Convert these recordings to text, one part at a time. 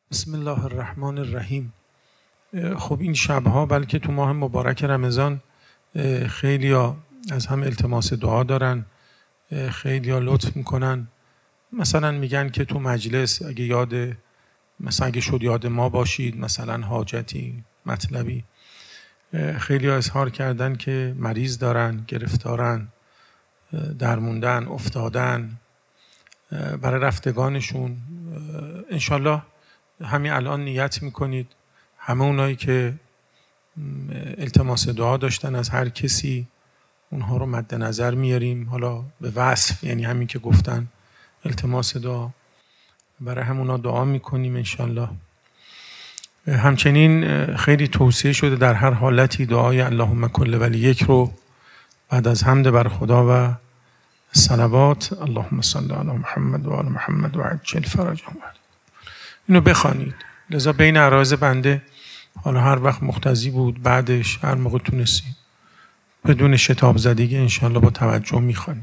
بسم الله الرحمن الرحیم. خب این شبها بلکه تو ماه مبارک رمضان خیلیا از هم التماس دعا دارن، خیلیا لطف میکنن، مثلا میگن که تو مجلس اگه شد یاد ما باشید، مثلا حاجتی مطلبی. خیلیا اظهار کردن که مریض دارن، گرفتارن، درموندن، افتادن، برای رفتگانشون انشالله همین الان نیت میکنید. همه اونایی که التماس دعا داشتن از هر کسی اونها رو مد نظر میاریم، حالا به وصف، یعنی همین که گفتن التماس دعا، برای همونا دعا میکنیم انشالله. همچنین خیلی توصیه شده در هر حالتی دعای اللهم کل ولیک رو بعد از حمد بر خدا و صلوات اللهم صل علی محمد و آل محمد و عجل فرجهم اینو بخوانید. لذا بین عرایض بنده حالا هر وقت مقتضی بود، بعدش هر موقع تونستید بدون شتاب زدگی انشاءالله با توجه میخوانید.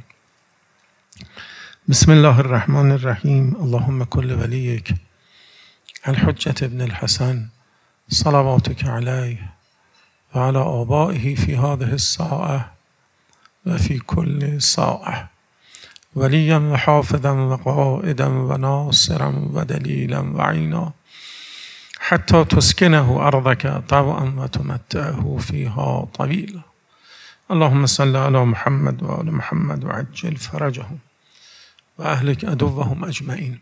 بسم الله الرحمن الرحیم. اللهم کل ولیک الحجة ابن الحسن صلواتك علیه و علی آبائه فی هذه الساعة و فی کل ساعة ولیا و حافظا و قائدا و ناصرا و دلیلا و عینا حتی تسکنه ارضك طوعا و تمتعه فیها طویلا. اللهم صل علی محمد و آل محمد و عجل فرجهم و اهلک عدوهم اجمعین.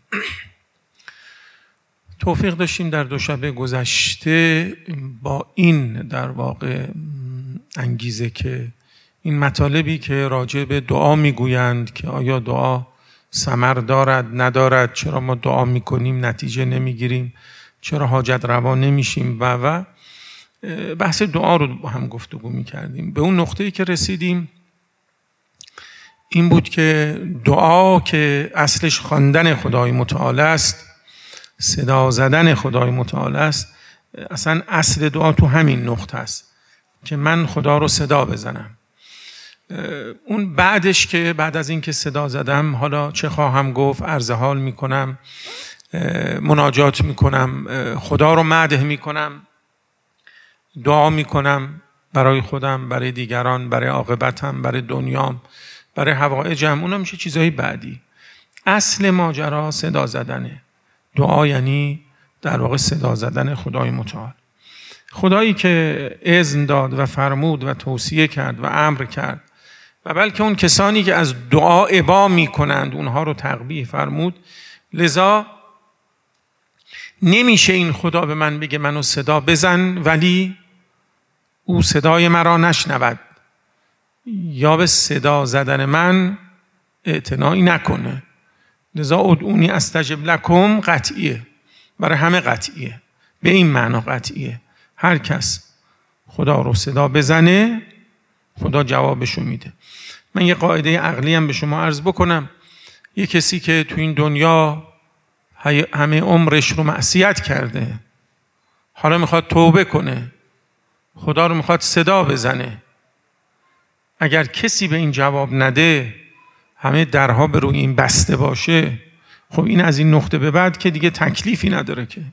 توفیق داشتیم در دوشنبه گذشته با این در واقع انگیزه که این مطالبی که راجع به دعا میگویند که آیا دعا ثمر دارد ندارد، چرا ما دعا میکنیم نتیجه نمیگیریم، چرا حاجت روا نمیشیم و بحث دعا رو با هم گفتگو میکردیم. به اون نقطه‌ای که رسیدیم این بود که دعا که اصلش خواندن خدای متعال است، صدا زدن خدای متعال است، اصلا اصل دعا تو همین نقطه است که من خدا رو صدا بزنم. اون بعدش که بعد از این که صدا زدم حالا چه خواهم گفت، عرض حال میکنم، مناجات میکنم، خدا رو مدح میکنم، دعا میکنم برای خودم، برای دیگران، برای عاقبتم، برای دنیام، برای حوائجم، اونم میشه چیزهای بعدی. اصل ماجرا صدا زدنه. دعا یعنی در واقع صدا زدن خدای متعال، خدایی که اذن داد و فرمود و توصیه کرد و امر کرد و بلکه اون کسانی که از دعا ابا میکنند اونها رو تقبیح فرمود. لذا نمیشه این خدا به من بگه منو صدا بزن ولی او صدای مرا نشنود یا به صدا زدن من اعتنایی نکنه. لذا ادعونی استجب لکم قطعیه، برای همه قطعیه، به این معنا قطعیه. هر کس خدا رو صدا بزنه خدا جوابشو میده. من یه قاعده عقلی هم به شما عرض بکنم. یه کسی که تو این دنیا همه عمرش رو معصیت کرده، حالا میخواد توبه کنه، خدا رو میخواد صدا بزنه، اگر کسی به این جواب نده، همه درها به روی این بسته باشه، خب این از این نقطه به بعد که دیگه تکلیفی نداره که.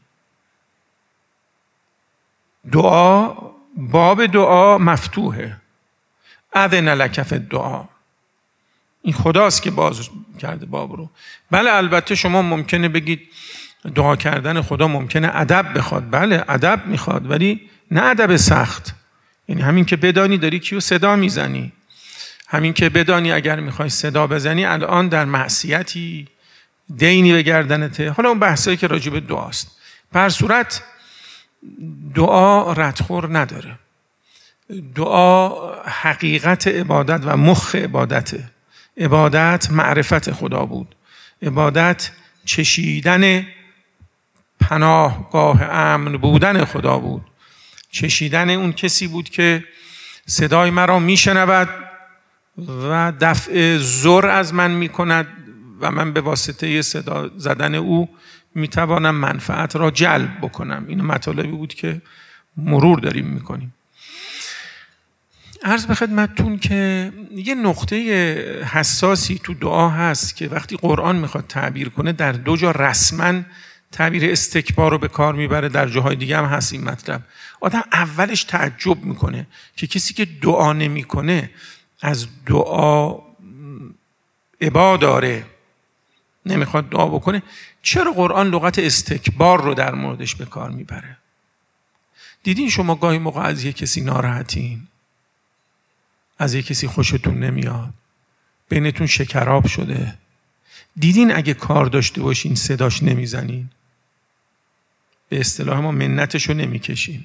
دعا، باب دعا مفتوحه. اذن لک فی الدعا. این خداست که باز کرده باب رو. بله البته شما ممکنه بگید دعا کردن خدا ممکنه ادب بخواد. بله ادب میخواد، ولی نه ادب سخت. یعنی همین که بدانی داری کیو صدا میزنی، همین که بدانی اگر میخوای صدا بزنی الان در معصیتی، دینی به گردنته. حالا اون بحثایی که راجع به دعاست. به هر صورت دعا ردخور نداره. دعا حقیقت عبادت و مخ عبادته. عبادت معرفت خدا بود. عبادت چشیدن پناهگاه امن بودن خدا بود. چشیدن اون کسی بود که صدای مرا میشنود و دفع ضر از من میکند و من به واسطه صدا زدن او میتوانم منفعت را جلب بکنم. این مطالبی بود که مرور داریم میکنیم. عرض به خدمتتون که یه نقطه حساسی تو دعا هست که وقتی قرآن میخواد تعبیر کنه در دو جا رسما تعبیر استکبار رو به کار میبره، در جاهای دیگه هم هست این مطلب. آدم اولش تعجب میکنه که کسی که دعا نمیکنه از دعا ابا داره، نمیخواد دعا بکنه، چرا قرآن لغت استکبار رو در موردش به کار میبره؟ دیدین شما گاهی موقع از یک کسی ناراحتین، از یک کسی خوشتون نمیاد، بینتون شکراب شده، دیدین اگه کار داشته باشین صداش نمیزنین، به اصطلاح ما منتشو نمیکشین.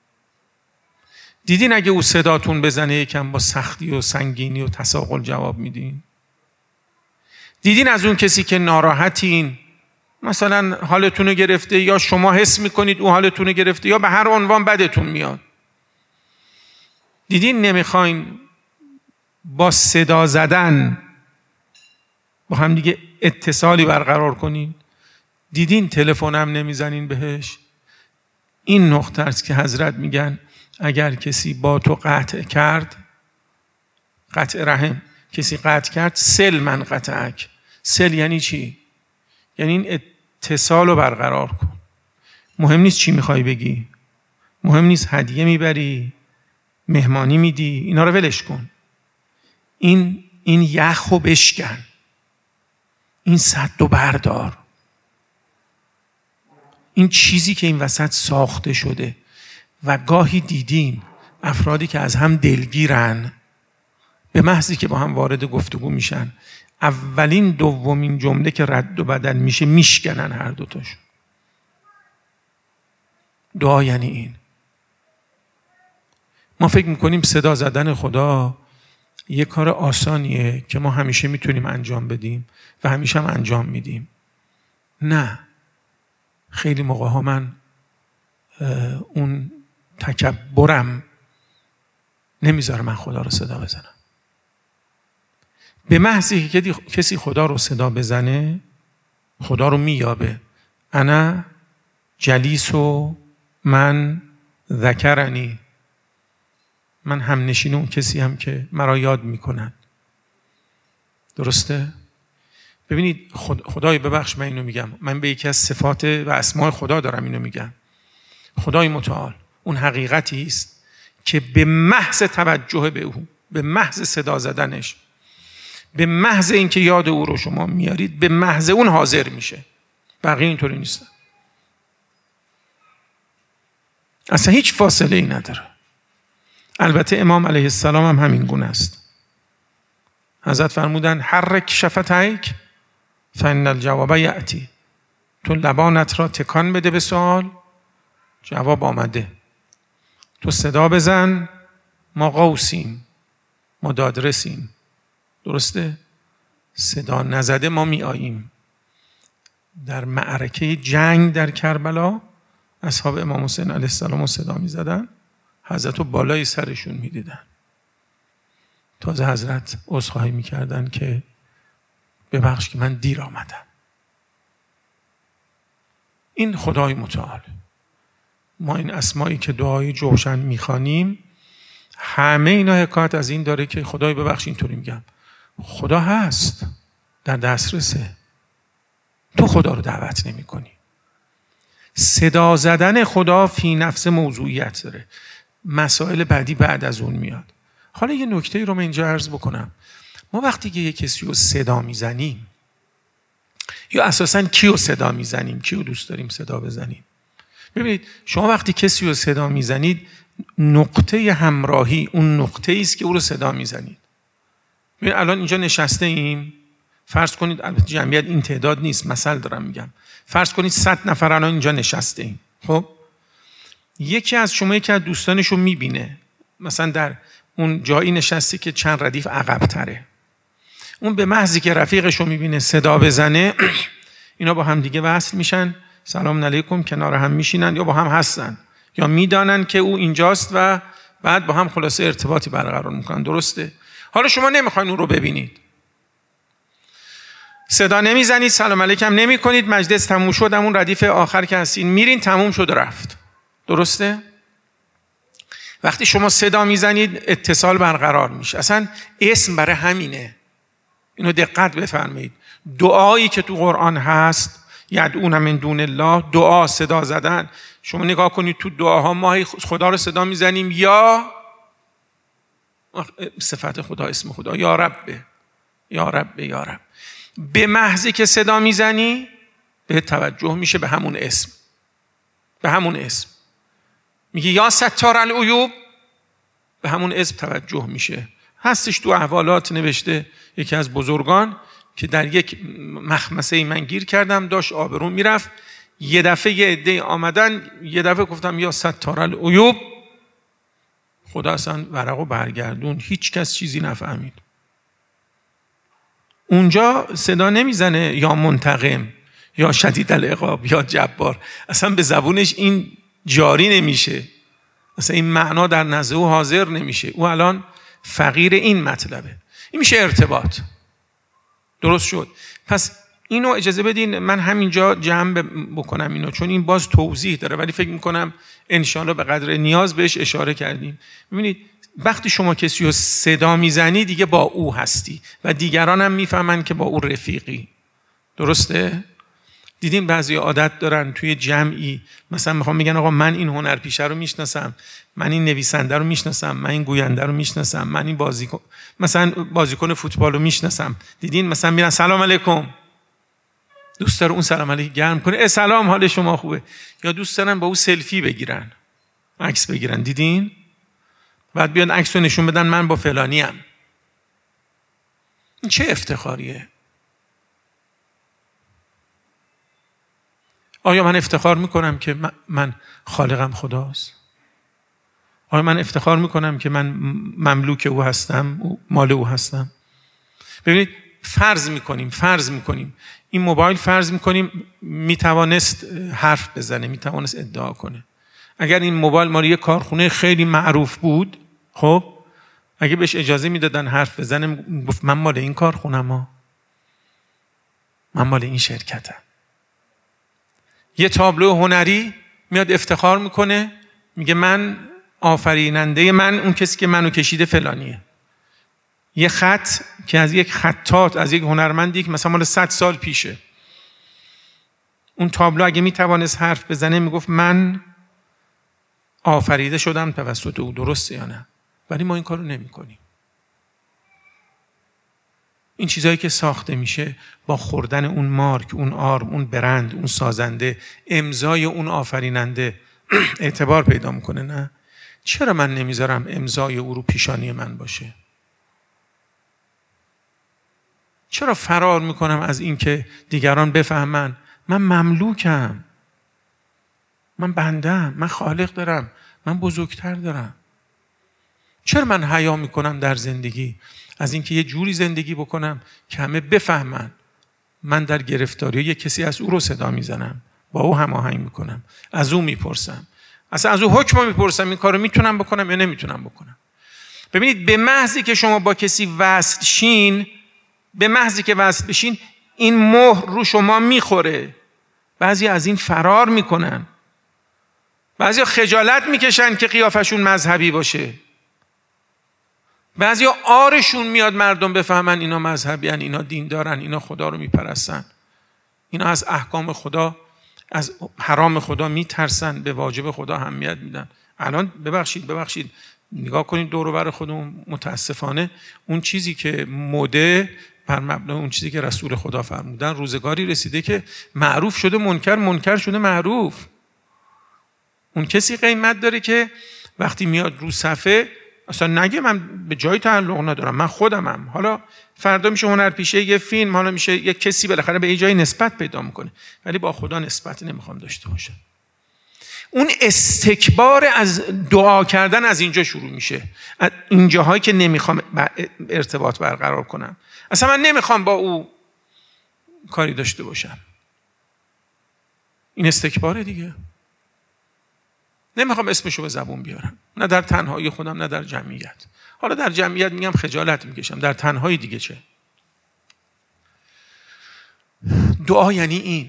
دیدین اگه او صداتون بزنه یکم با سختی و سنگینی و تساقل جواب میدین. دیدین از اون کسی که ناراحتین، مثلا حالتون رو گرفته، یا شما حس میکنید اون حالتون رو گرفته، یا به هر عنوان بدتون میاد، دیدین نمیخواین با صدا زدن با هم دیگه اتصالی برقرار کنین؟ دیدین تلفن هم نمیزنین بهش؟ این نقطه است که حضرت میگن اگر کسی با تو قطع کرد، قطع رحم، کسی قطع کرد، سل من قطعک. سل یعنی چی؟ یعنی این اتصال رو برقرار کن. مهم نیست چی میخوای بگی، مهم نیست هدیه میبری، مهمانی میدی، اینا رو ولش کن. این یخ رو بشکن، این سد رو بردار. این چیزی که این وسط ساخته شده و گاهی دیدیم افرادی که از هم دلگیرن، به محضی که با هم وارد گفتگو میشن، اولین دومین جمله که رد و بدل میشه میشکنن هر دوتاشون. دعا یعنی این. ما فکر میکنیم صدا زدن خدا یه کار آسانیه که ما همیشه میتونیم انجام بدیم و همیشه هم انجام میدیم. نه، خیلی موقع ها من اون تکبرم نمیذاره من خدا رو صدا بزنم. به محضی که کسی خدا رو صدا بزنه، خدا رو مییابه. انا جلیس و من ذکرنی، من هم نشین اون کسی هم که مرا یاد میکنن. درسته؟ ببینید خدای ببخش من اینو میگم، من به یکی از صفات و اسماء خدا دارم اینو میگم. خدای متعال اون حقیقتی است که به محض توجه به او، به محض صدا زدنش، به محض اینکه یاد او رو شما میارید، به محض اون حاضر میشه. بقیه اینطوری نیستن. اصلا هیچ فاصله ای نداره. البته امام علیه السلام هم همین گونه است. حضرت فرمودن حرک شفتیک فان الجواب یأتی. تو لبانت را تکان بده به سوال، جواب آمده. تو صدا بزن، ما قوسیم، ما دادرسیم. درسته؟ صدا نزده ما می آییم. در معرکه جنگ در کربلا اصحاب امام حسین علیه السلام رو صدا می زدن، حضرت رو بالای سرشون می دیدن. تازه حضرت عذرخواهی می کردن که ببخش که من دیر آمدم. این خدای متعال. ما این اسمایی که دعای جوشن می خوانیم، همه اینا حکایت از این داره که خدای ببخش، اینطوری میگم، خدا هست، در دسترسه، تو خدا رو دعوت نمی کنی. صدا زدن خدا فی نفس موضوعیت داره. مسائل بعدی بعد از اون میاد. حالا یه نکته رو من اینجا عرض بکنم. ما وقتی که یه کسی رو صدا میزنیم، یا اساساً کیو صدا میزنیم، کیو دوست داریم صدا بزنیم؟ ببینید شما وقتی کسی رو صدا میزنید، نقطه همراهی اون نقطه‌ای است که او رو صدا میزنید. ببینید الان اینجا نشسته ایم، فرض کنید، البته جمعیت این تعداد نیست، مثل دارم میگم، فرض کنید 100 نفر الان اینجا نشسته ایم. خب یکی از شما یکی از دوستانش رو میبینه، مثلا در اون جایی نشسته که چند ردیف عقب تره. اون به محضی که رفیقش رو میبینه صدا بزنه، اینا با هم دیگه وصل میشن، سلام علیکم، کنار هم میشینن، یا با هم هستن، یا میدانن که او اینجاست و بعد با هم خلاصه ارتباطی برقرار میکنن. درسته؟ حالا شما نمیخواین اون رو ببینید، صدا نمیزنید، سلام علیکم نمی کنید، مجلس تموم شد، اون ردیف آخر که هستین میرین، تموم شد رفت. درسته؟ وقتی شما صدا میزنید اتصال برقرار میشه. اصلا اسم برای همینه. اینو دقت بفرمایید. دعایی که تو قرآن هست یدعون من دون الله، دعا، صدا زدن. شما نگاه کنید تو دعاها ما خدا رو صدا میزنیم، یا صفت خدا، اسم خدا، یا رب، یا رب، یا رب. به محضی که صدا میزنی به توجه میشه به همون اسم، به همون اسم. میگه یا ستار العیوب، به همون اسم توجه میشه. هستش تو احوالات نوشته یکی از بزرگان که در یک مخمسه من گیر کردم، داشت آبرون میرفت، یه دفعه یه عده آمدن، یه دفعه گفتم یا ستار العیوب، خدا اصلا ورقو برگردون، هیچ کس چیزی نفهمید. اونجا صدا نمیزنه یا منتقم یا شدید العقاب یا جبار، اصلا به زبونش این جاری نمیشه، اصلا این معنا در نزد او حاضر نمیشه. او الان فقیر این مطلبه. این میشه ارتباط. درست شد؟ پس اینو اجازه بدین من همینجا جمع بکنم اینو، چون این باز توضیح داره، ولی فکر میکنم انشالله به قدر نیاز بهش اشاره کردیم. ببینید وقتی شما کسی رو صدا میزنی دیگه با او هستی و دیگران هم میفهمن که با او رفیقی. درسته؟ دیدین بعضی عادت دارن توی جمعی مثلا میخوام میگن آقا من این هنرپیشه رو میشناسم، من این نویسنده رو میشناسم، من این گوینده رو میشناسم، من این بازیکن فوتبال رو میشناسم. دیدین مثلا میرن سلام علیکم، دوست داره اون سلام علیکم گرم کنه، سلام حال شما خوبه، یا دوست دارن با او سلفی بگیرن، عکس بگیرن. دیدین؟ بعد بیان عکس رو نشون بدن من با فلانی ام. این چه افتخاریه؟ آیا من افتخار میکنم که من خالقم خداست؟ آیا من افتخار میکنم که من مملوک او هستم، مال او هستم؟ ببینید فرض میکنیم این موبایل، فرض میکنیم میتوانست حرف بزنه، میتوانست ادعا کنه. اگر این موبایل مال یه کارخونه خیلی معروف بود، خب اگه بهش اجازه میدادن حرف بزنه، گفت من مال این کارخونه‌ام، من مال این شرکتم. یه تابلو هنری میاد افتخار میکنه، میگه من آفریننده، من اون کسی که منو کشیده فلانیه. یه خط که از یک خطاط، از یک هنرمندی که مثلا مال 100 سال پیشه، اون تابلو اگه میتوانست حرف بزنه میگفت من آفریده شدم توسط او. درسته یا نه؟ ولی ما این کارو نمی‌کنیم. این چیزایی که ساخته میشه با خوردن اون مارک، اون آرم، اون برند، اون سازنده، امضای اون آفریننده اعتبار پیدا میکنه. نه؟ چرا من نمیذارم امضای او رو پیشانی من باشه؟ چرا فرار میکنم از این که دیگران بفهمن من مملوکم، من بندم، من خالق دارم، من بزرگتر دارم؟ چرا من حیا میکنم در زندگی از اینکه یه جوری زندگی بکنم که همه بفهمن من در گرفتاری یه کسی از او رو صدا میزنم، با او هماهنگ میکنم، از او میپرسم، اصلا از او حکم میپرسم این کارو میتونم بکنم یا نمیتونم بکنم. ببینید به محضی که شما با کسی وصل شین، به محضی که وصل بشین، این مهر رو شما میخوره. بعضی از این فرار میکنن، بعضی خجالت میکشن که قیافشون مذهبی باشه، بعضی آرشون میاد مردم بفهمن اینا مذهبی هن، اینا دین دارن، اینا خدا رو میپرستن، اینا از احکام خدا، از حرام خدا میترسن، به واجب خدا اهمیت میدن. الان ببخشید نگاه کنید دور و بر خودمون، متاسفانه اون چیزی که مده بر مبنای اون چیزی که رسول خدا فرمودن، روزگاری رسیده که معروف شده منکر، منکر شده معروف. اون کسی قیمت داره که وقتی میاد رو صفحه اصلا نگه من به جای تعلق ندارم، من خودمم. حالا فردا میشه هنرپیشه یه فیلم، حالا میشه یه کسی بالاخره به یه جای نسبت پیدا میکنه، ولی با خدا نسبت نمیخوام داشته باشم. اون استکبار از دعا کردن از اینجا شروع میشه، از اینجاهایی که نمیخوام ارتباط برقرار کنم، اصلا من نمیخوام با او کاری داشته باشم. این استکباره دیگه. نمیخوام اسمشو به زبون بیارم، نه در تنهایی خودم نه در جمعیت. حالا در جمعیت میگم خجالت میکشم، در تنهایی دیگه چه؟ دعا یعنی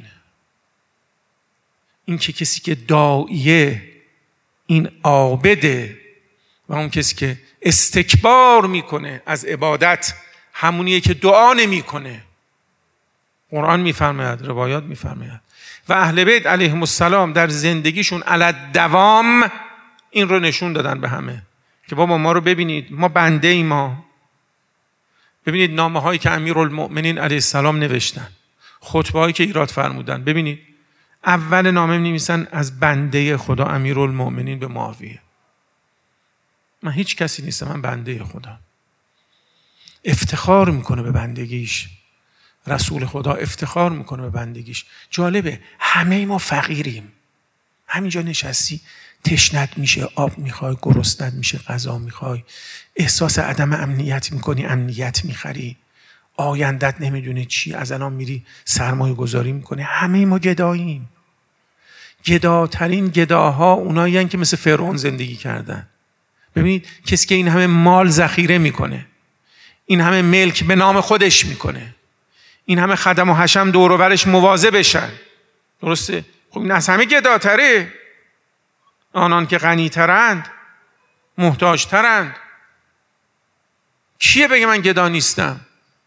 این که کسی که داعیه، این عابده، و اون کسی که استکبار میکنه از عبادت همونیه که دعا نمیکنه. قرآن میفرماید، روایات میفرماید و اهل بیت علیهم السلام در زندگیشون علی دوام این رو نشون دادن به همه که بابا ما رو ببینید، ما بنده ای ما. ببینید نامه هایی که امیرالمؤمنین علیه السلام نوشتن، خطبه هایی که ایراد فرمودن، ببینید اول نامه نویسن از بنده خدا امیرالمؤمنین به معاویه. من هیچ کسی نیستم، من بنده خدا. افتخار میکنه به بندگیش. رسول خدا افتخار میکنه به بندگیش. جالبه همه ما فقیریم. همینجا نشستی تشنت میشه، آب میخوای، گرسنت میشه، غذا میخوای، احساس عدم امنیت میکنی، امنیت میخری، آیندت نمیدونه چی، از الان میری سرمایه گذاری میکنی. همه ما گداییم. گداترین گداها اونایی هستن که مثل فرعون زندگی کردن. ببینید کسی که این همه مال ذخیره میکنه، این همه ملک به نام خودش میکنه، این همه خدم و حشم دور و برش مواظب بشن، درسته؟ خب این از همه گداتره. آنان که غنی‌ترند، محتاج‌ترند. کیه بگه من گدا نیستم؟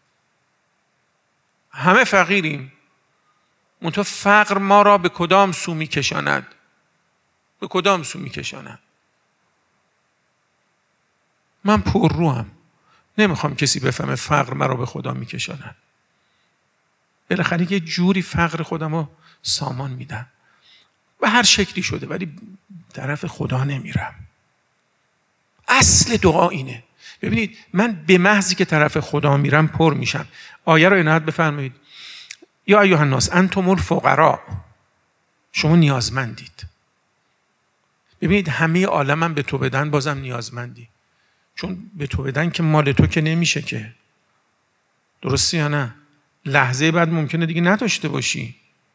همه فقیریم. منتها فقر ما را به کدام سو می‌کشاند؟ به کدام سو می‌کشاند؟ من پرروام، نمیخوام کسی بفهمه فقر مرا به خدا می‌کشاند. بالاخره یه جوری فقر خودم رو سامان میدم. به هر شکلی شده ولی طرف خدا نمیرم. اصل دعا اینه. ببینید من به محضی که طرف خدا میرم پر میشم. آیه رو عنایت بفرمایید. یا ایها الناس انتم الفقراء، شما نیازمندید. ببینید همه عالمم به تو بدن بازم نیازمندی، چون به تو بدن که مال تو که نمیشه که، درسته یا نه؟ لحظه بعد ممکنه دیگه نداشته باشی.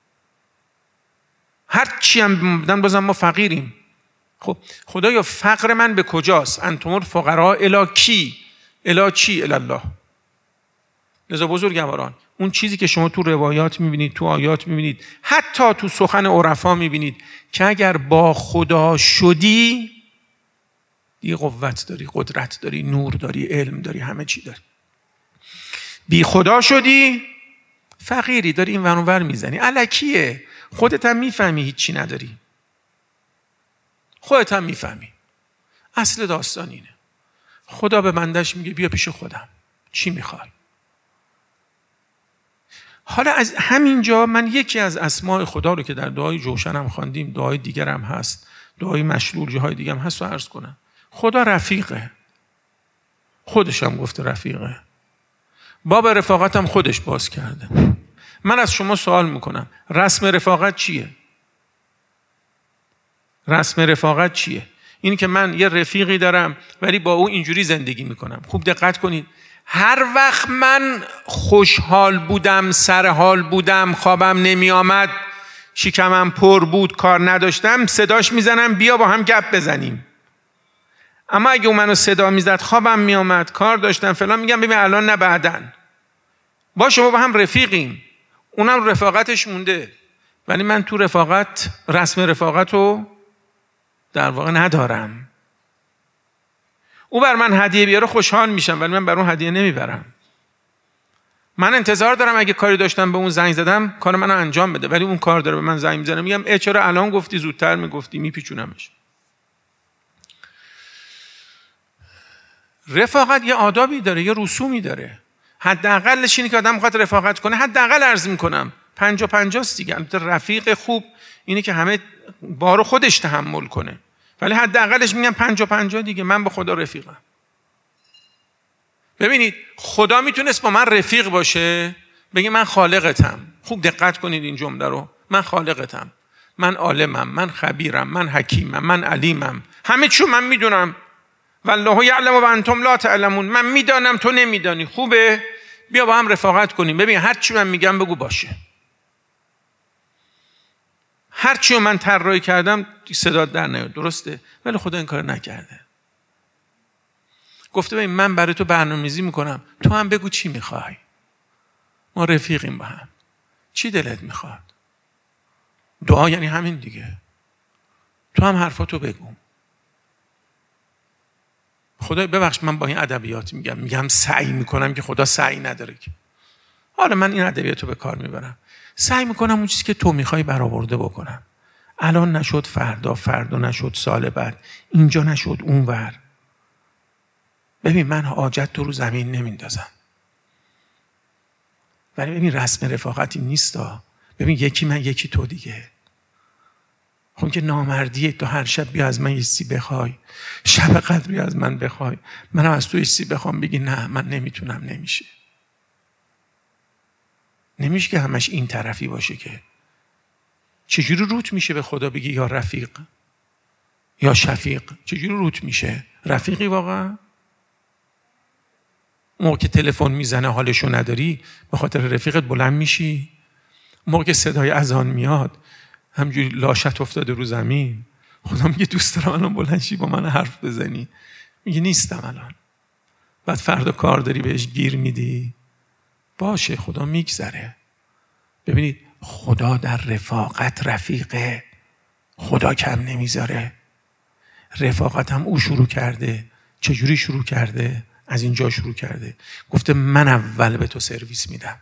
هر چی هم بدن بازم ما فقیریم. خب خدایا فقر من به کجاست؟ انتم الفقراء الی کی؟ الی چی؟ الی الله. لذا بزرگواران اون چیزی که شما تو روایات میبینید، تو آیات میبینید، حتی تو سخن عرفا میبینید که اگر با خدا شدی دیگه قوت داری، قدرت داری، نور داری، علم داری، همه چی داری. بی خدا شدی فقیری، داری این ور اون ور میزنی، الکیه. خودت هم میفهمی هیچی نداری، خودت هم میفهمی. اصل داستان اینه. خدا به بندش میگه بیا پیش خودم، چی میخوای؟ حالا از همینجا من یکی از اسماء خدا رو که در دعای جوشن هم خواندیم، دعای دیگر هم هست، دعای مشلول جاهای دیگر هم هست رو عرض کنم. خدا رفیقه، خودش هم گفته رفیقه، باب رفاقت هم خودش باز کرده. من از شما سوال میکنم رسم رفاقت چیه؟ رسم رفاقت چیه؟ این که من یه رفیقی دارم ولی با او اینجوری زندگی میکنم. خوب دقت کنید، هر وقت من خوشحال بودم، سرحال بودم، خوابم نمی آمد، شکمم پر بود، کار نداشتم، صداش میزنم بیا با هم گپ بزنیم. اما اگه اون منو صدا میزد، خوابم می آمد، کار داشتم فلان، میگم ببین الان نه بعدن. با شما با هم رفیقیم، اونم رفاقتش مونده ولی من تو رفاقت رسم رفاقت رو در واقع ندارم. او بر من هدیه بیاره خوشحال میشم ولی من بر اون هدیه نمیبرم. من انتظار دارم اگه کاری داشتم به اون زنگ زدم کار منو انجام بده، ولی اون کار داره به من زنگ میزنه، میگم چرا الان گفتی، زودتر میگفتی، میپیچونمش. رفاقت یه آدابی داره، یه رسومی داره. حداقلش اینه که آدم میخواد رفاقت کنه، حداقل عرض میکنم 50-50 است دیگه. البته رفیق خوب اینه که همه بارو خودش تحمل کنه، ولی حداقلش میگم 50-50 دیگه. من با خدا رفیقم. ببینید خدا میتونست با من رفیق باشه، بگه من خالقتم. خوب دقت کنید این جمله رو، من خالقتم، من عالمم، من خبیرم، من حکیمم، من علیمم، همه چیو من میدونم. والله یعلم و انتم لا تعلمون، من میدانم تو نمیدانی. خوبه بیا با هم رفاقت کنیم. ببین هر چی من میگم بگو باشه. هر چی من طراحی کردم صدا در نیاد، درسته؟ ولی خدا این کار نکرده. گفته ببین من برای تو برنامه‌ریزی میکنم، تو هم بگو چی میخوای. ما رفیقیم با هم. چی دلت میخواد؟ دعا یعنی همین دیگه. تو هم حرفاتو بگو. خدا ببخش من با این ادبیات میگم سعی میکنم که خدا سعی نداره که. حالا من این ادبیاتو به کار میبرم. سعی میکنم اون چیزی که تو میخوای برآورده بکنم. الان نشد فردا نشد سال بعد، اینجا نشد اونور. ببین من حاجت تو رو زمین نمیندازم، ولی ببین رسم رفاقتی نیستا. ببین یکی من یکی تو دیگه. خب که نامردیه تو هر شب بیا از من یه چیزی بخوای، شب قدری از من بخوای، منم از تو یه چیزی بخوام بگی نه من نمیتونم. نمیشه که همش این طرفی باشه. که چجوری روت میشه به خدا بگی یا رفیق یا شفیق؟ چجوری روت میشه؟ رفیقی واقعا؟ موقع که تلفن میزنه حالشو نداری به خاطر رفیقت بلند میشی؟ موقع که صدای اذان میاد همجوری لاشت افتاده رو زمین خدا میگه دوست دارم الان بلند شی با من حرف بزنی؟ میگه نیستم الان. بعد فردا کار داری بهش گیر میدی؟ باشه خدا میگذره. ببینید خدا در رفاقت رفیقه، خدا کم نمیذاره. رفاقت هم او شروع کرده. چجوری شروع کرده؟ از اینجا شروع کرده، گفته من اول به تو سرویس میدم.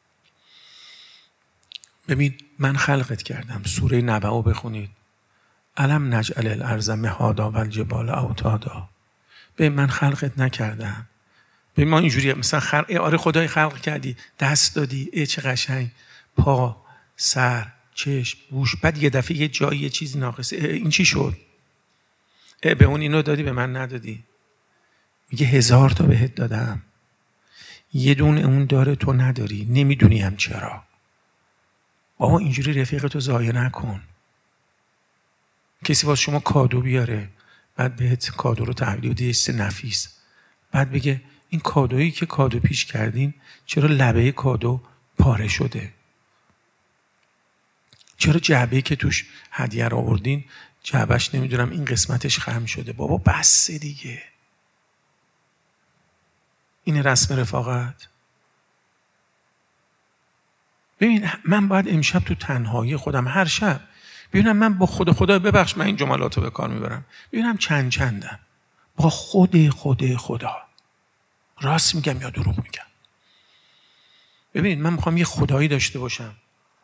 ببین من خلقت کردم. سوره نبأ بخونید. الم نجعل الارض مهادا والجبال اوتادا. ببین من خلقت نکردم. ببین ما اینجوریه مثلا آره خدای خلق کردی، دست دادی، چه قشنگ، پا، سر، چشم، گوش، بعد یه دفعه یه جایی یه چیزی ناقصه، این چی شد؟ به اون اینو دادی به من ندادی. میگه 1000 تا بهت دادم، یه دونه اون داره تو نداری، نمیدونی هم چرا. بابا اینجوری رفیقتو ضایع نکن. کسی واسه شما کادو بیاره، بعد بهت کادو رو تحویل بده، یه نفیس، بعد بگه این کادویی که کادو پیش کردین چرا لبه کادو پاره شده؟ چرا جعبه‌ای که توش هدیه رو آوردین جعبهش نمیدونم این قسمتش خرم شده؟ بابا بس دیگه. این رسم رفاقت. ببین من باید امشب تو تنهایی خودم هر شب ببینم من با خدا ببخش من این جملاتو به کار میبرم، ببینم چندم با خدا راست میگم یا دروغ میگم. ببینید من میخوام یه خدایی داشته باشم.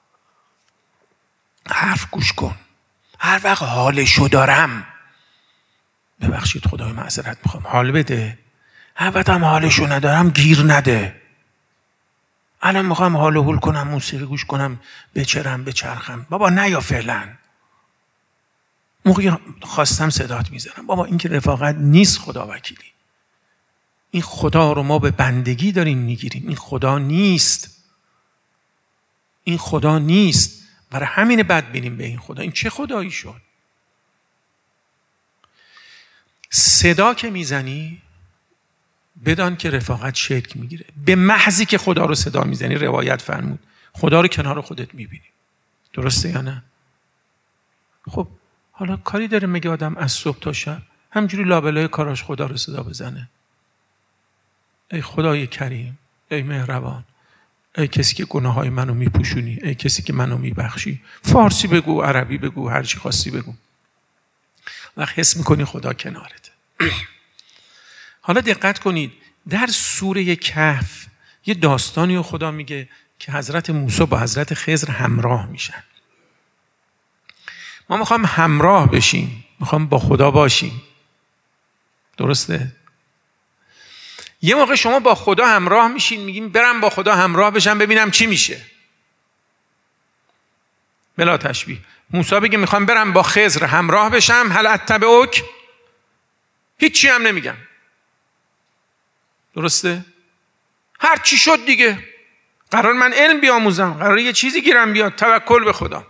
حرف گوش کن. هر وقت حالشو دارم، ببخشید خدای معذرت میخوام، حال بده. هر وقت هم حالشو ندارم گیر نده. الان میخوام حال و حول کنم، موسیقی گوش کنم، بچرخم. بابا نه یا فعلا. موقعی خواستم صدات میزنم. بابا این که رفاقت نیست خدا وکیلی. این خدا رو ما به بندگی داریم میگیریم. این خدا نیست. برای همین بد بینیم به این خدا. این چه خدایی شد؟ صدا که میزنی بدان که رفاقت شکل میگیره. به محضی که خدا رو صدا میزنی، روایت فرمود خدا رو کنار خودت میبینی. درسته یا نه؟ خب حالا کاری داره مگه آدم از صبح تا شب همجوری لابلای کاراش خدا رو صدا بزنه؟ ای خدای کریم، ای مهربان، ای کسی که گناههای منو میپوشونی، ای کسی که منو میبخشی. فارسی بگو، عربی بگو، هر چی خواستی بگو. وقت حس میکنی خدا کنارته. حالا دقت کنید در سوره کهف یه داستانی رو خدا میگه که حضرت موسی با حضرت خضر همراه میشن. ما میخوام همراه بشیم، میخوام با خدا باشیم. درسته؟ یه موقع شما با خدا همراه میشین، میگیم برم با خدا همراه بشم ببینم چی میشه. بلا تشبیه موسی بگه میخوام برم با خضر همراه بشم، هل اتبعک، هیچی هم نمیگم. درسته؟ هر چی شد دیگه، قرار من علم بیاموزم، قرار یه چیزی گیرم بیاد، توکل به خدا.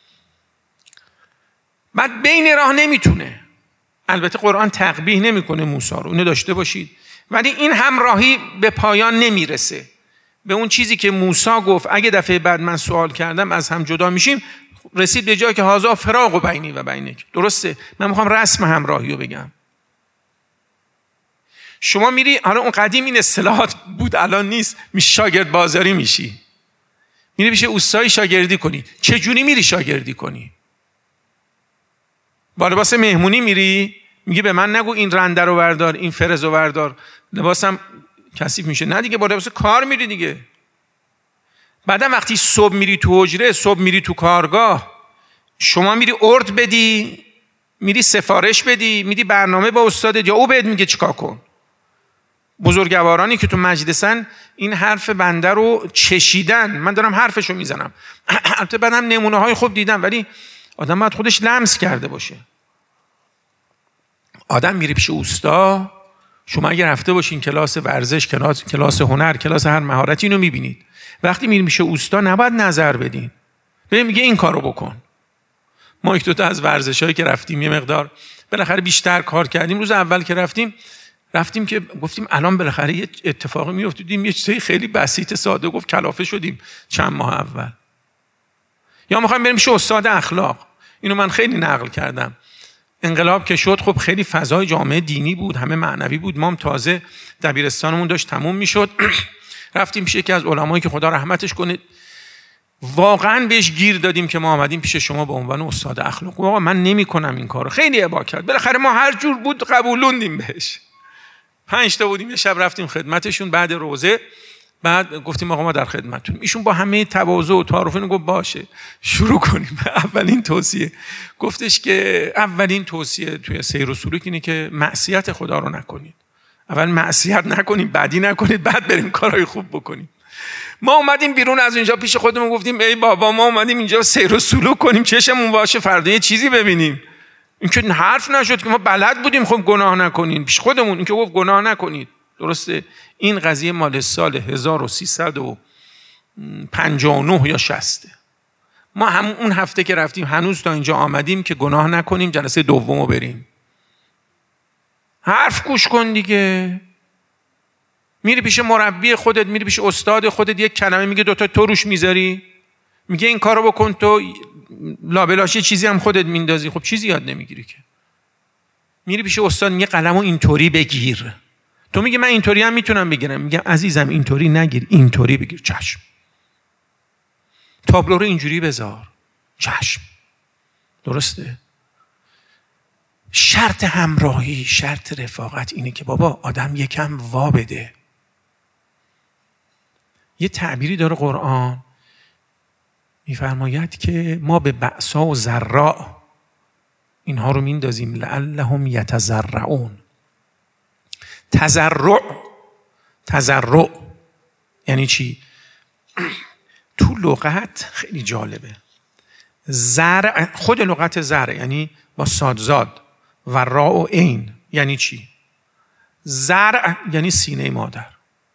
بعد بین راه نمیتونه. البته قرآن تقبیح نمیکنه موسی رو، اینو داشته باشید، ولی این همراهی به پایان نمیرسه. به اون چیزی که موسی گفت اگه دفعه بعد من سوال کردم از هم جدا میشیم، رسید به جایی که هازا فراق بینی و بینک. درسته؟ من میخوام رسم همراهی رو بگم. شما میری، حالا اون قدیم این اصطلاحات بود الان نیست، شاگرد بازاری میشی، میری پیش اوستایی شاگردی کنی. چجوری میری شاگردی کنی؟ با لباس مهمونی میری، میگی به من نگو این رنده رو بردار، این فرز رو بردار، لباسم کثیف میشه. نه دیگه، با لباس کار میری دیگه. بعدا وقتی صبح میری تو حجره، صبح میری تو کارگاه، شما میری ارد بدی، میری سفارش بدی، میری برنامه با استادت، یا او بهت میگه چیکار کن. بزرگوارانی که تو مجلسن این حرف بنده رو چشیدن، من دارم حرفشو میزنم. البته بعدم نمونه های خوب دیدم، ولی آدم باید خودش لمس کرده باشه. آدم میره پیش اوستا، شما اگر رفته باشین کلاس ورزش، کلاس هنر، کلاس هر مهارتی، اینو میبینید. وقتی میریم پیش اوستا نباید نظر بدین، بهم میگه این کارو بکن. ما یک دو تا از ورزشایی که رفتیم یه مقدار بالاخره بیشتر کار کردیم. روز اول که رفتیم که گفتیم الان بالاخره یه اتفاقی میفته، دیدیم یه چیزی خیلی بسیط ساده گفت کلافه شدیم چند ماه اول. یا میخوایم بریم پیش استاد اخلاق، اینو من خیلی نقل کردم. انقلاب که شد، خب خیلی فضای جامعه دینی بود، همه معنوی بود. ما هم تازه دبیرستانمون داشت تموم میشد. رفتیم پیش یکی از علمایی که خدا رحمتش کنه، واقعا بهش گیر دادیم که ما آمدیم پیش شما به عنوان استاد اخلاق. آقا من نمی‌کنم این کارو. خیلی ابا کرد. بالاخره ما هر جور بود قبولوندیم بهش. 5 تا بودیم، یه شب رفتیم خدمتشون بعد روزه. بعد گفتیم آقا ما در خدمتتونیم. ایشون با همه تواضع و تعارف اینو گفت باشه شروع کنیم. اولین توصیه گفتش که اولین توصیه توی سیر و سلوک اینه که معصیت خدا رو نکنید. اول معصیت نکنید، بعدی نکنید، بعد بریم کارهای خوب بکنیم. ما اومدیم بیرون از اینجا پیش خودمون گفتیم ای بابا ما اومدیم اینجا سیر و سلوک کنیم، چشمون باشه فردا یه چیزی ببینیم. این که حرف نشد که ما بلد بودیم خب گناه نکنین پیش خودمون. این که گفت گناه نکنید. درسته؟ این قضیه مال سال 1359 یا 60. ما هم اون هفته که رفتیم هنوز تا اینجا آمدیم که گناه نکنیم، جلسه دومو بریم. حرف گوش کن دیگه. میری پیش مربی خودت، میری پیش استاد خودت، یک کلمه میگه دوتا تو روش میذاری، میگه این کارو بکن، تو لابلاش یه چیزی هم خودت میندازی. خب چیزی یاد نمیگیری که. میری پیش استاد میگه قلمو اینطوری بگیر، تو میگه من اینطوری هم میتونم بگیرم. میگم عزیزم اینطوری نگیر، اینطوری بگیر. چشم. تابلو رو اینجوری بذار. چشم. درسته؟ شرط همراهی، شرط رفاقت اینه که بابا آدم یکم وا بده. یه تعبیری داره قرآن، میفرماید که ما به بأسا و ضراء اینها رو میندازیم لعلهم یتضرعون. تضرع یعنی چی؟ تو لغت خیلی جالبه. زرع، خود لغت زرع یعنی با صادزاد و را و عین یعنی چی؟ زرع یعنی سینه مادر.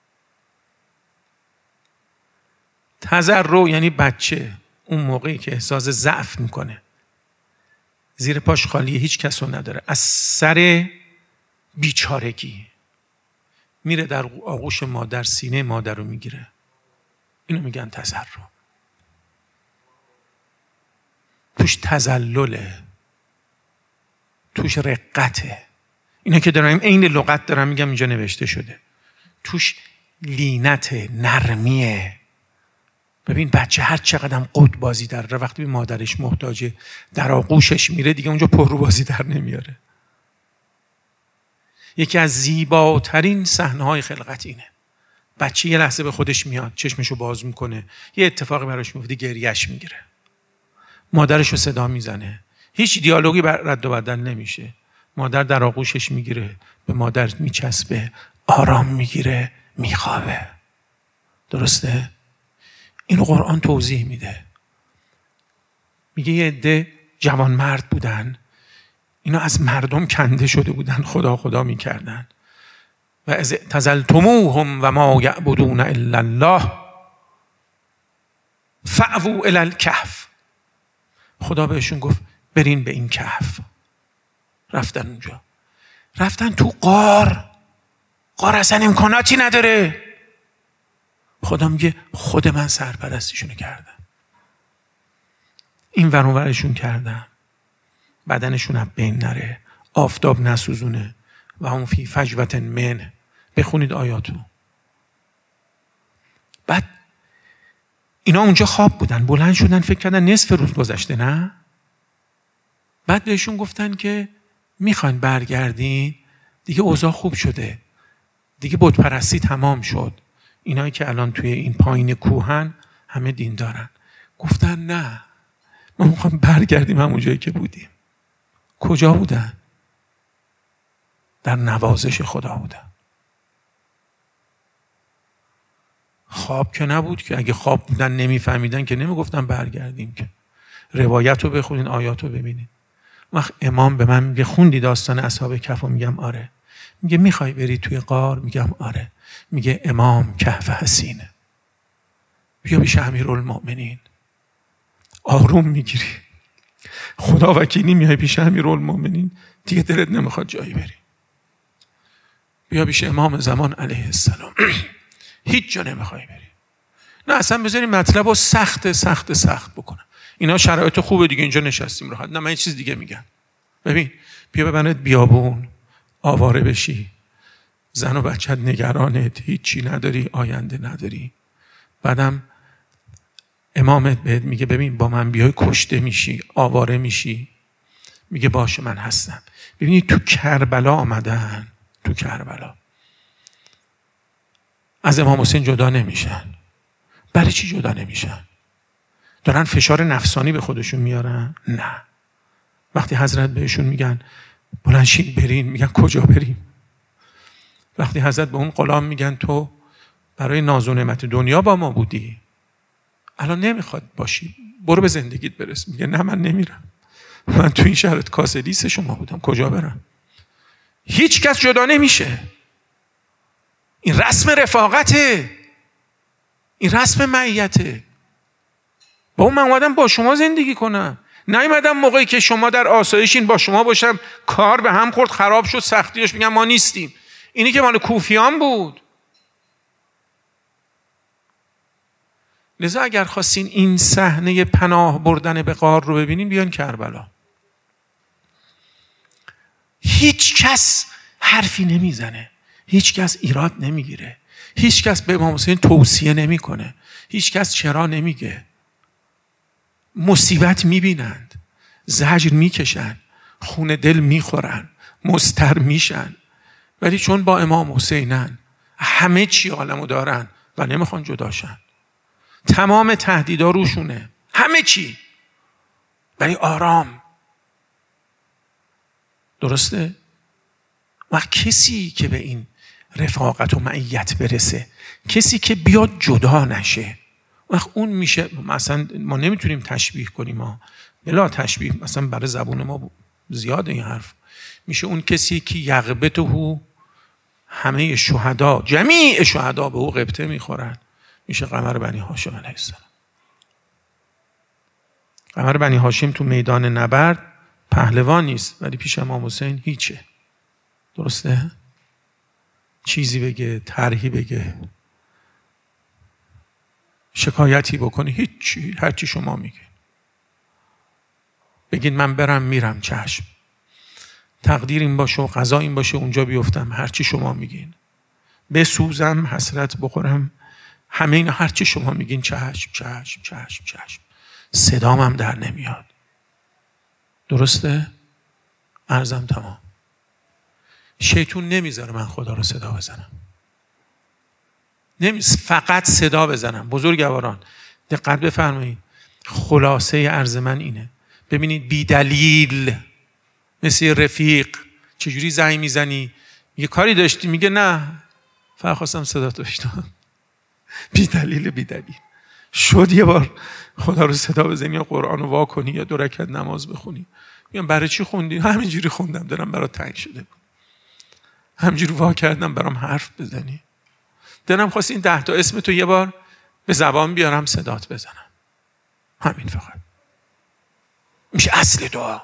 تضرع یعنی بچه اون موقعی که احساس ضعف میکنه، زیر پاش خالیه، هیچ کس رو نداره، از سر بیچارگی میره در آغوش مادر، سینه مادر رو میگیره. اینو میگن تضرع. توش تذلله، توش رقته. اینا که دارم عین لغت دارم میگم اینجا نوشته شده. توش لینت، نرمیه. ببین بچه هر چقدر قد بازی داره، وقتی به مادرش محتاجه در آغوشش میره دیگه اونجا پررو بازی در نمیاره. یکی از زیباترین صحنه‌های خلقت اینه. بچه یه لحظه به خودش میاد، چشمشو باز میکنه، یه اتفاقی براش میفته، گریهش میگیره. مادرشو صدا میزنه، هیچ دیالوگی رد و بدل نمیشه. مادر در آغوشش میگیره، به مادر میچسبه، آرام میگیره، میخوابه. درسته؟ اینو قرآن توضیح میده. میگه یه عده جوان مرد بودن، اینا از مردم کنده شده بودن، خدا خدا میکردن. و از اعتزلتموهم و ما یعبدون الا الله فأووا الی الکهف. خدا بهشون گفت برین به این کهف. رفتن اونجا، رفتن تو غار اصلا امکاناتی نداره. خدا میگه خود من سرپرستیشونو کردم، این ور اون ورشون کردم، بدنشون هم بین نره، آفتاب نسوزونه. و هم فی فجوة من. بخونید آیاتو. بعد اینا اونجا خواب بودن، بلند شدن، فکر کردن نصف روز گذشته، نه؟ بعد بهشون گفتن که میخواین برگردین، دیگه اوضاع خوب شده، دیگه بت پرستی تمام شد. اینایی که الان توی این پایین کوهن همه دین دارن. گفتن نه، ما میخوایم برگردیم همون جایی که بودیم. کجا بودن؟ در نوازش خدا بودن. خواب که نبود که. اگه خواب بودن نمیفهمیدن که نمیگفتن برگردیم که. روایت رو بخونین، آیات رو ببینین. وقت امام به من میگه خوندی داستان اصحاب کهف؟ میگم آره. میگه میخوای بری توی غار؟ میگم آره. میگه امام کهف حسینه، بیا پیش امیرالمؤمنین. آروم میگیری، خدا وکیلی میای پیش امیرالمؤمنین دیگه دلت نمیخواد جایی بری. بیا پیش امام زمان علیه السلام، هیچ جا نمیخوای بری. نه اصلا بذاری مطلب رو سخت بکنم. اینا شرایط خوبه دیگه، اینجا نشستیم راحت. نه من یه چیز دیگه میگم. ببین بیا ببرنت بیابون، آواره بشی، زن و بچت نگرانت، هیچی نداری، آینده نداری. بعدم امامت بهت میگه ببین با من بیای کشته میشی، آواره میشی. میگه باشه من هستم. ببینید تو کربلا آمدن، تو کربلا از امام حسین جدا نمیشن. برای چی جدا نمیشن؟ دارن فشار نفسانی به خودشون میارن؟ نه. وقتی حضرت بهشون میگن بلند شید برین، میگن کجا بریم؟ وقتی حضرت به اون غلام میگن تو برای ناز و نعمت دنیا با ما بودی، الان نمیخواد باشی، برو به زندگیت برس. میگه نه من نمیرم، من تو این شهرت کاسه لیس شما بودم، کجا برم؟ هیچ کس جدا نمیشه. این رسم رفاقته، این رسم معیته. با اون من اومدم با شما زندگی کنم، نیومدم موقعی که شما در آسایشین با شما باشم کار به هم خورد خراب شد سختیاش میگم ما نیستیم. اینی که مال کوفیان بود. لذا اگر خواستین این صحنه پناه بردن به غار رو ببینین بیان کربلا. هیچ کس حرفی نمیزنه، هیچ کس ایراد نمیگیره، هیچ کس به امام حسین توصیه نمیکنه، هیچ کس چرا نمیگه. مصیبت میبینند، زجر میکشن، خون دل میخورن، مضطر میشن، ولی چون با امام حسینن همه چی عالمو دارن و نمیخوان جداشن. تمام تهدیدا روشونه، همه چی، ولی آرام. درسته؟ و کسی که به این رفاقت و معیت برسه، کسی که بیاد جدا نشه، وقت اون میشه. مثلا ما نمیتونیم تشبیه کنیم، ما بلا تشبیه، مثلا برای زبون ما زیاده این حرف. میشه اون کسی که یغبطه همه شهدا، جمیع شهدا به او غبطه میخورن، میشه قمر بنی هاشم علیه السلام. قمر بنی هاشم تو میدان نبرد پهلوان نیست، ولی پیش امام حسین هیچه. درسته؟ چیزی بگه، طرحی بگه، شکایتی بکنی، هیچی، هرچی شما میگین. بگین من برم میرم، چشم. تقدیر این باشه و قضا این باشه اونجا بیفتم، هرچی شما میگین. بسوزم، حسرت بخورم، همه اینا هرچی شما میگین، چشم چشم چشم چشم. صدام هم در نمیاد. درسته؟ عرضم تمام. شیطون نمیذاره من خدا رو صدا بزنم. فقط صدا بزنم. بزرگواران دقت بفرمایید، خلاصه عرض من اینه. ببینید بی دلیل مثل رفیق چجوری زنگ میزنی، میگه کاری داشتی، میگه نه فقط خواستم صدا تو بشنوم. بی دلیل شد یه بار خدا رو صدا بزنی یا قرآن رو وا کنی یا 2 رکعت نماز بخونی. میگم برای چی خوندی؟ همینجوری خوندم، دلم برات تنگ شده بود، همینجوری وا کردم برام حرف بزنی. دلم خواست این 10 تا اسم تو یه بار به زبان بیارم صدات بزنم. همین فقط میشه اصل دعا،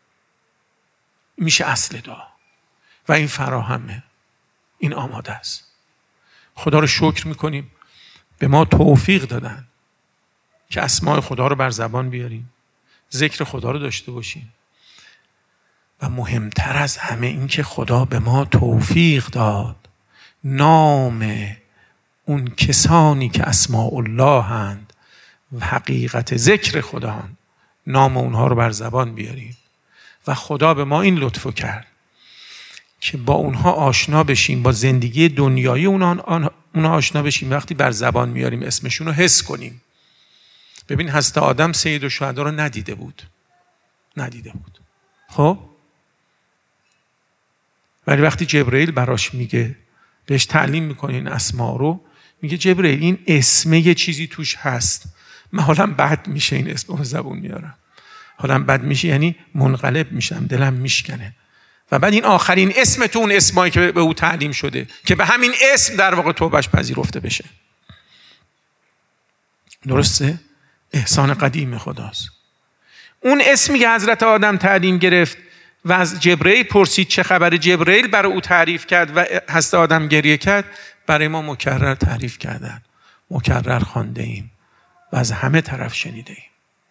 میشه اصل دعا. و این فراهمه، این آماده است. خدا رو شکر میکنیم به ما توفیق دادن که اسماء خدا رو بر زبان بیاریم، ذکر خدا رو داشته باشیم، و مهمتر از همه این که خدا به ما توفیق داد نام اون کسانی که اسماء الله هند و حقیقت ذکر خدا هند، نام اونها رو بر زبان بیاریم. و خدا به ما این لطفو کرد که با اونها آشنا بشیم، با زندگی دنیایی اونها آشنا بشیم. وقتی بر زبان میاریم اسمشون رو حس کنیم. ببین حضرت آدم سید الشهدا رو ندیده بود. خب ولی وقتی جبرئیل براش میگه، بهش تعلیم میکنه این اسما رو، میگه جبرئیل این اسم یه چیزی توش هست، من حالم بد میشه این اسم رو زبون میارم، حالم بد میشه یعنی منقلب میشم، دلم میشکنه. و بعد این آخرین اسم تو اون اسمایی که به او تعلیم شده که به همین اسم در واقع توبهش پذیرفته بشه. درسته؟ احسان قدیم خداست. اون اسمی که حضرت آدم تعلیم گرفت و از جبرئیل پرسید چه خبر، جبرئیل برای او تعریف کرد و حضرت آدم گریه کرد، برای ما مکرر تعریف کردن، مکرر خوانده ایم و از همه طرف شنیده ایم.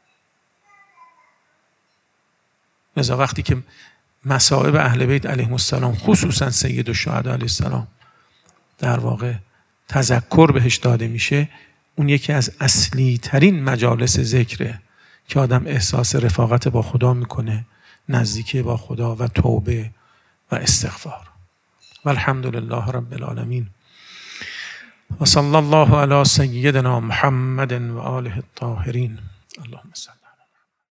لذا وقتی که مصائب اهل بیت علیهم السلام خصوصا سید الشهدا علیه السلام در واقع تذکر بهش داده میشه، اون یکی از اصلی ترین مجالس ذکره که آدم احساس رفاقت با خدا میکنه، نزدیکی با خدا و توبه و استغفار. و الحمدلله رب العالمین و صلی الله علی سیدنا محمد و آله الطاهرین. اللهم صل